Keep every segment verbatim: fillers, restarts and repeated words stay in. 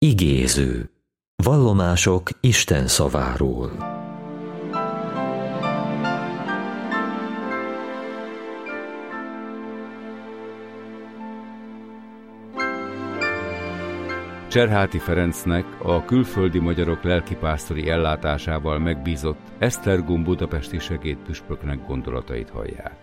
Igéző. Vallomások Isten szaváról. Cserháti Ferencnek a külföldi magyarok lelkipásztori ellátásával megbízott Esztergom budapesti segédpüspöknek gondolatait hallják.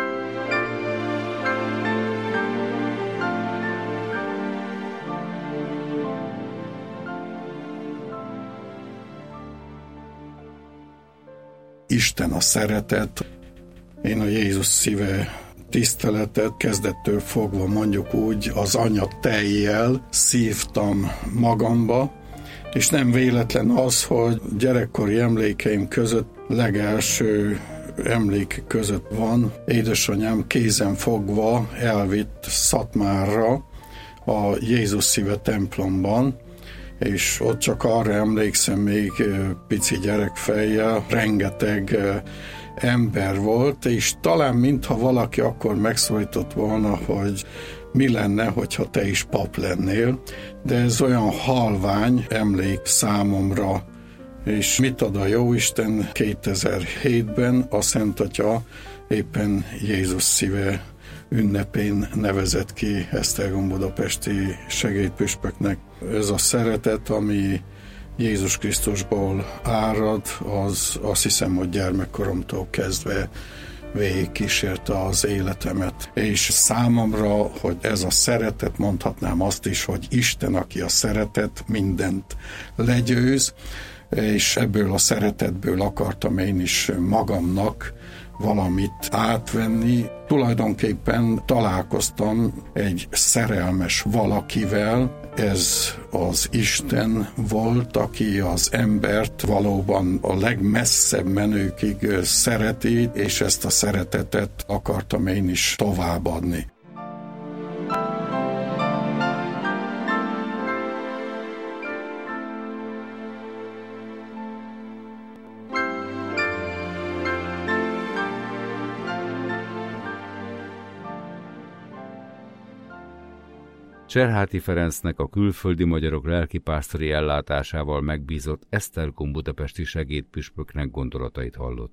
Isten a szeretet. Én a Jézus szíve tiszteletet kezdettől fogva, mondjuk úgy, az anya tejjel szívtam magamba, és nem véletlen az, hogy gyerekkori emlékeim között legelső emlék között van, édesanyám kézen fogva elvitt Szatmárra a Jézus szíve templomban, és ott csak arra emlékszem még pici gyerekfejjel, rengeteg ember volt, és talán mintha valaki akkor megszólított volna, hogy mi lenne, hogyha te is pap lennél, de ez olyan halvány emlék számomra. És mit ad a Jóisten? kétezer-hétben a Szent Atya éppen Jézus szíve ünnepén nevezett ki Esztergom budapesti segédpüspöknek. Ez a szeretet, ami Jézus Krisztusból árad, az azt hiszem, hogy gyermekkoromtól kezdve végig kísérte az életemet. És számomra, hogy ez a szeretet, mondhatnám azt is, hogy Isten, aki a szeretet, mindent legyőz, és ebből a szeretetből akartam én is magamnak valamit átvenni. Tulajdonképpen találkoztam egy szerelmes valakivel, ez az Isten volt, aki az embert valóban a legmesszebb menőkig szereti, és ezt a szeretetet akartam én is továbbadni. Cserháti Ferencnek a külföldi magyarok lelkipásztori ellátásával megbízott Esztergom budapesti segédpüspöknek gondolatait hallott.